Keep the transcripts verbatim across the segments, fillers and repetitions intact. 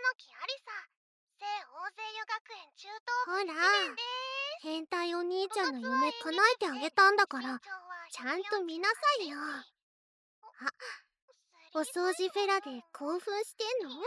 木ありさ、聖大勢湯学園中等ほら、 部いちねんでーす。 変態お兄ちゃんの部活は夢叶えてあげたんだから、ちゃんと見なさいよ。あ、お掃除フェラで興奮してんの？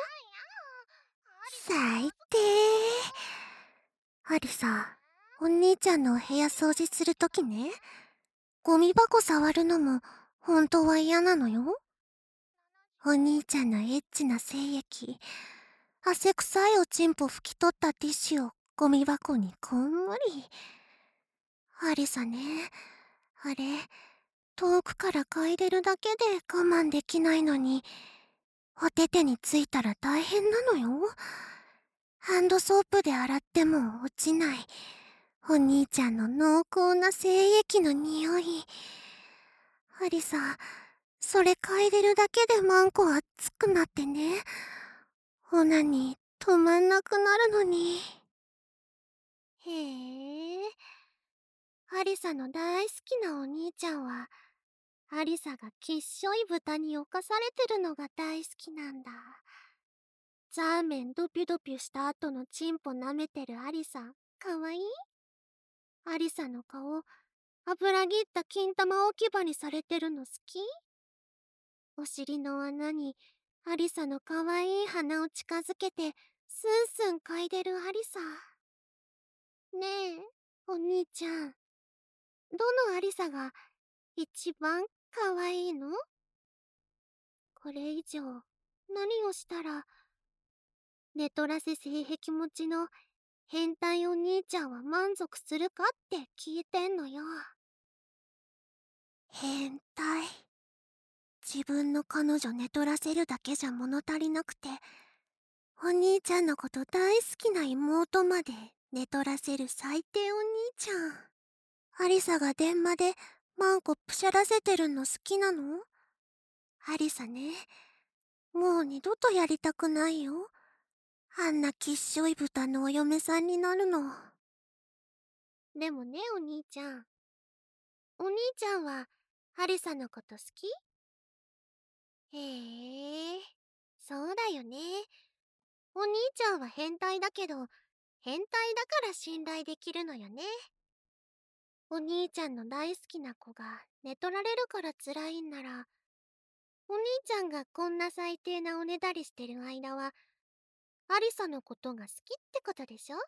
最低。アリサ、お兄ちゃんのお部屋掃除するときね、ゴミ箱触るのも本当は嫌なのよ。お兄ちゃんのエッチな精液、汗臭いおちんぽ拭き取ったティッシュをゴミ箱にこんもり。アリサね、あれ、遠くから嗅いでるだけで我慢できないのに、お手手についたら大変なのよ。ハンドソープで洗っても落ちない、お兄ちゃんの濃厚な精液の匂い。アリサ、それ嗅いでるだけでマンコ熱くなってね。オナに止まんなくなるのに。へえ、アリサの大好きなお兄ちゃんは、アリサがきっしょい豚に侵されてるのが大好きなんだ。ザーメンドピュドピュした後のチンポ舐めてるアリサ、かわいい？アリサの顔、油ぎった金玉置き場にされてるの好き？お尻の穴にアリサのかわいい鼻を近づけてスンスン嗅いでるアリサ。ねえ、お兄ちゃん、どのアリサが一番かわいいの？これ以上何をしたら寝取らせ性癖持ちの変態お兄ちゃんは満足するかって聞いてんのよ。変態。自分の彼女寝取らせるだけじゃ物足りなくて、お兄ちゃんのこと大好きな妹まで寝取らせる最低お兄ちゃん。アリサが電話でマンコプシャらせてるの好きなの？アリサね、もう二度とやりたくないよ。あんなきっしょい豚のお嫁さんになるの。でもね、お兄ちゃん。お兄ちゃんはアリサのこと好き？へえ、そうだよね。お兄ちゃんは変態だけど、変態だから信頼できるのよね。お兄ちゃんの大好きな子が寝取られるから辛いんなら、お兄ちゃんがこんな最低なおねだりしてる間は、アリサのことが好きってことでしょ？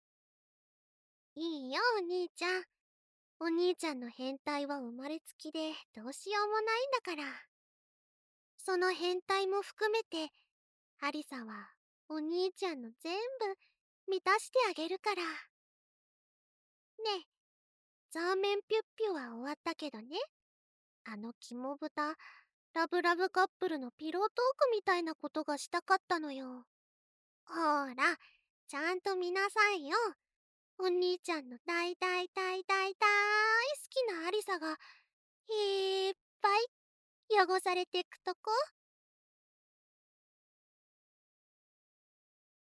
いいよ、お兄ちゃん。お兄ちゃんの変態は生まれつきでどうしようもないんだから。その変態も含めて、アリサはお兄ちゃんの全部満たしてあげるから。ねえ、ザーメンピュッピュは終わったけどね。あの肝豚、ラブラブカップルのピロートークみたいなことがしたかったのよ。ほーら、ちゃんと見なさいよ。お兄ちゃんの大大大大大好きなアリサがいっぱい汚されてくとこ。